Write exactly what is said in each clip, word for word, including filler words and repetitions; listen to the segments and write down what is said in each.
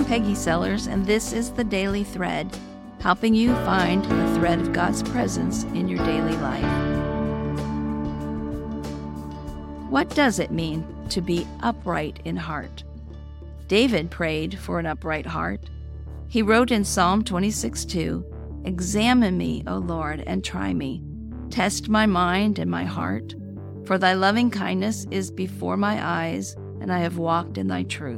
Peggy Sellers, and this is The Daily Thread, helping you find the thread of God's presence in your daily life. What does it mean to be upright in heart? David prayed for an upright heart. He wrote in Psalm twenty-six two, "Examine me, O Lord, and try me. Test my mind and my heart. For thy loving kindness is before my eyes, and I have walked in thy truth."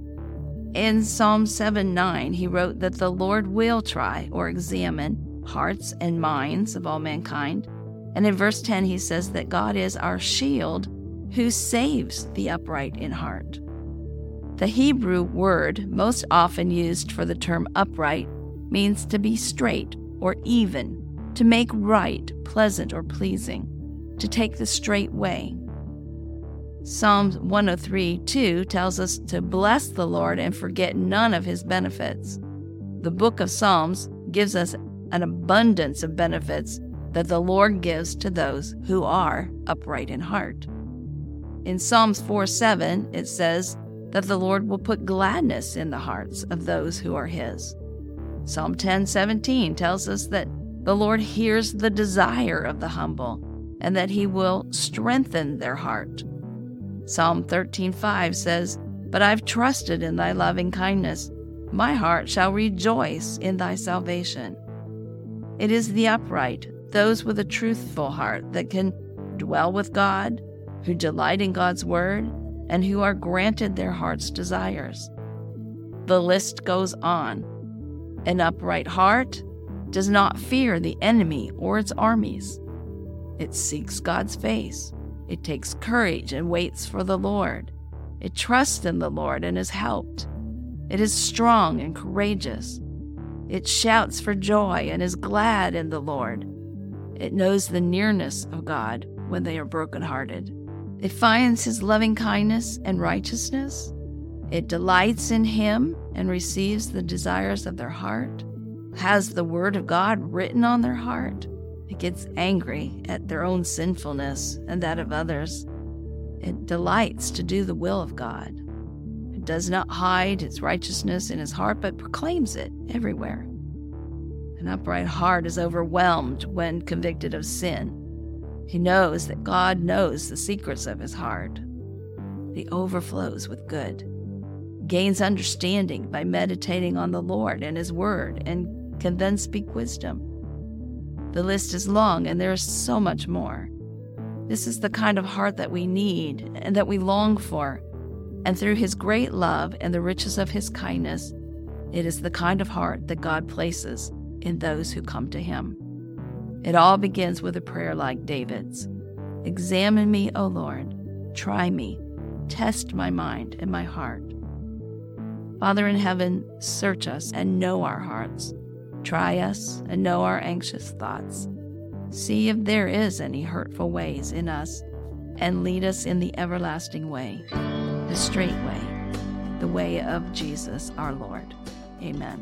In Psalm seven nine, he wrote that the Lord will try or examine hearts and minds of all mankind. And in verse ten, he says that God is our shield who saves the upright in heart. The Hebrew word most often used for the term upright means to be straight or even, to make right, pleasant, or pleasing, to take the straight way. Psalm one oh three two tells us to bless the Lord and forget none of his benefits. The book of Psalms gives us an abundance of benefits that the Lord gives to those who are upright in heart. In Psalms four seven, it says that the Lord will put gladness in the hearts of those who are his. Psalm ten seventeen tells us that the Lord hears the desire of the humble, and that he will strengthen their heart. Psalm thirteen five says, "But I've trusted in thy loving kindness. My heart shall rejoice in thy salvation." It is the upright, those with a truthful heart, that can dwell with God, who delight in God's word, and who are granted their heart's desires. The list goes on. An upright heart does not fear the enemy or its armies. It seeks God's face. It takes courage and waits for the Lord. It trusts in the Lord and is helped. It is strong and courageous. It shouts for joy and is glad in the Lord. It knows the nearness of God when they are brokenhearted. It finds his loving kindness and righteousness. It delights in him and receives the desires of their heart, has the word of God written on their heart. It gets angry at their own sinfulness and that of others. It delights to do the will of God. It does not hide its righteousness in his heart, but proclaims it everywhere. An upright heart is overwhelmed when convicted of sin. He knows that God knows the secrets of his heart. He overflows with good, gains understanding by meditating on the Lord and his word, and can then speak wisdom. The list is long, and there is so much more. This is the kind of heart that we need and that we long for. And through his great love and the riches of his kindness, it is the kind of heart that God places in those who come to him. It all begins with a prayer like David's. "Examine me, O Lord. Try me. Test my mind and my heart." Father in heaven, search us and know our hearts. Try us and know our anxious thoughts. See if there is any hurtful ways in us, and lead us in the everlasting way, the straight way, the way of Jesus our Lord. Amen.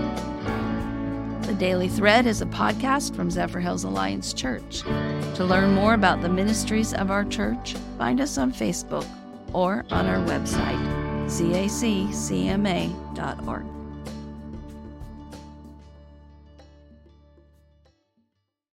The Daily Thread is a podcast from Zephyr Hills Alliance Church. To learn more about the ministries of our church, find us on Facebook or on our website, Z A C C M A dot org.